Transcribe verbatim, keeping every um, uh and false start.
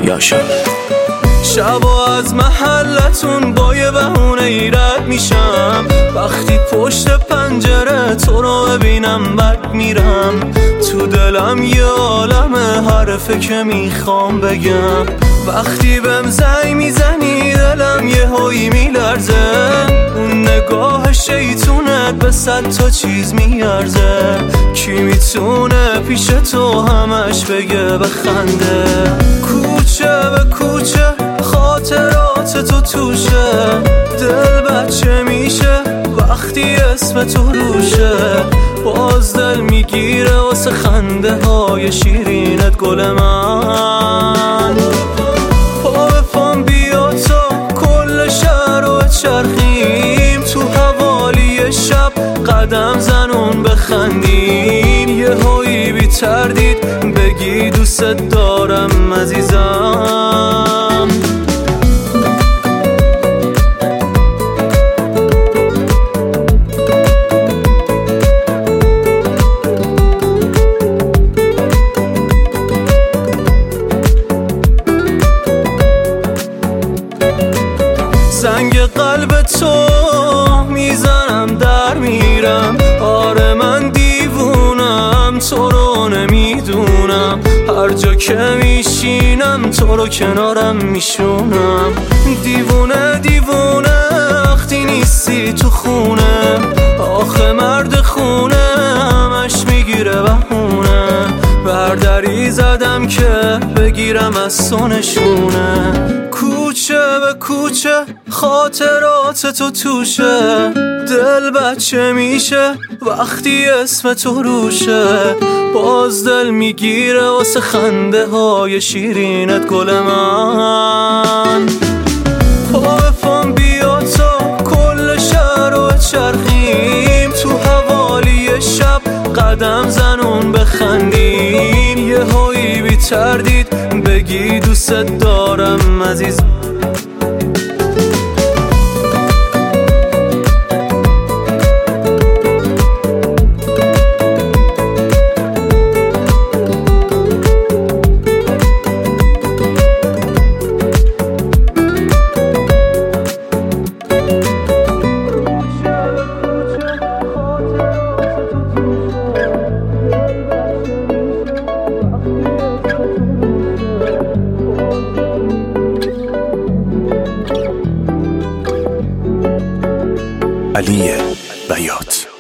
یاشار. شبا از محلتون با یه بهونه ای رد میشم، وقتی پشت پنجره تو رو ببینم بد میرم. تو دلم یه عالم حرفه که میخوام بگم، وقتی بهم زنگ میزنی دلم یه هایی میلرزه. اون نگاه شیطونت به صد تا چیز میارزه، کی میتونه پیش تو همش بگه بخنده. کوچه به کوچه خاطرات تو توشه، دل بچه میشه وقتی اسم تو روشه. باز دل میگیره واسه خنده های شیرینت گل من. پا به پام بیا تا کل شهر رو چرخیم، تو حوالی شب قدم زنون بخندیم. یه هایی بی تردید بگی دوست دارم عزیزم. زنگ قلب تو میزنم در میرم، آره من دیوونم تو رو نمیدونم. هر جا که میشینم تو رو کنارم میشونم. دیوونه دیوونه وقتی نیستی تو خونه، آخه مرد خونه همش میگیره بهونه. بردری زدم که بگیرم از تو نشونه. کوچه به کوچه خاطرات تو توشه، دل بچه میشه وقتی اسم تو روشه. باز دل میگیره واسه خنده های شیرینت گل من. پا به پام بیا تا کل شهر رو چرخیم، تو حوالی شب قدم زنون بخندیم. یه هایی بی تردید بگی دوست دارم عزیز. علی بیات.